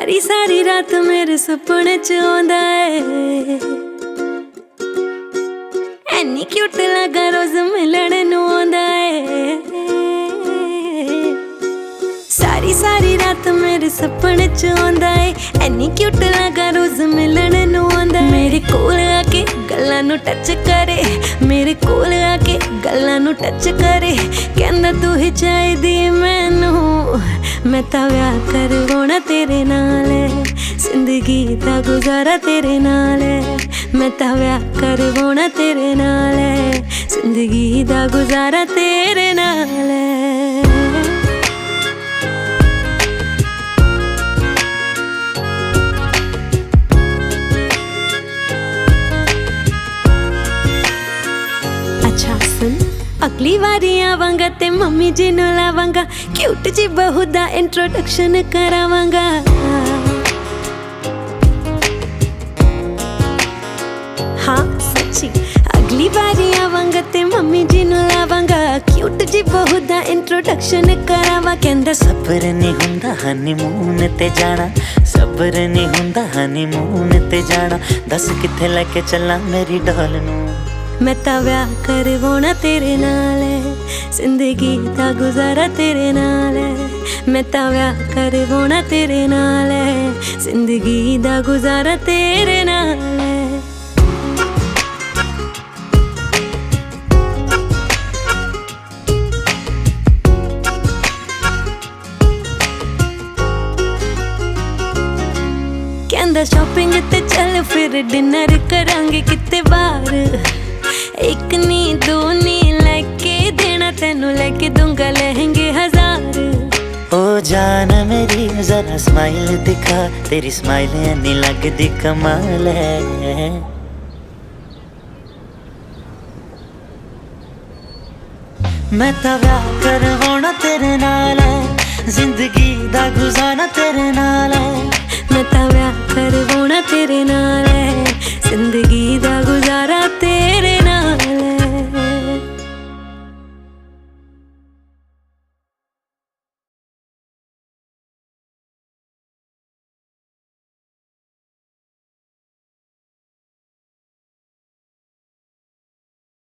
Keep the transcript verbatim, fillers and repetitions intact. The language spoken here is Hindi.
सारी सारी रात मेरे सपने च आंदा है, एनी क्यूट लगा रोज मिलण नू आंदा है। सारी सारी रात मेरे सपने च आंदा है, एनी क्यूट लगा रोज मिलण नू आंदा है। मेरे कोल आके गल्लां नू टच करे, मेरे कोल आके गल्लां नू टच करे, कहंदा तू ही चाहिदी मैनू, मैं तां व्याह करवाउणा तेरे नाल, जिंदगी दा गुजारा तेरे नाल, मैं तां व्याह करवाउणा तेरे नाल, जिंदगी दा गुजारा तेरे नाल। अच्छा सुन, अगली वारी आवांगा ते मम्मी जी नू लावांगा, क्यूट जी बहू दा इंट्रोडक्शन करावांगा। हाँ सच्ची, अगली बारी आवांगा ते मम्मी जी नू लावांगा, क्यूट जी बहू दा इंट्रोडक्शन करावा। कहंदा सबर नहीं हुंदा हनीमून ते जाना, सबर नहीं हुंदा हनीमून ते जाना, दस किथे लेके चला मेरी डॉल नू, मैं तां व्याह करवाउणा तेरे नाल, जिंदगी दा गुजारा तेरे नाल, मैं तां व्याह करवाउणा तेरे नाल, जिंदगी दा गुजारा तेरे नाल। कहंदा शॉपिंग ते चल फिर डिनर करांगे किते बाहर, एक नी दो नी लेके देना तेनू, लेके दूंगा लहंगे हजार। ओ जान मेरी जरा स्माइल दिखा, तेरी स्माइल नहीं लगदी कमाल है। मैं तां व्याह करवाउणा तेरे नाल, जिंदगी दा गुजारा तेरे नाल, मैं तां व्याह करवाउणा तेरे नाल, जिंदगी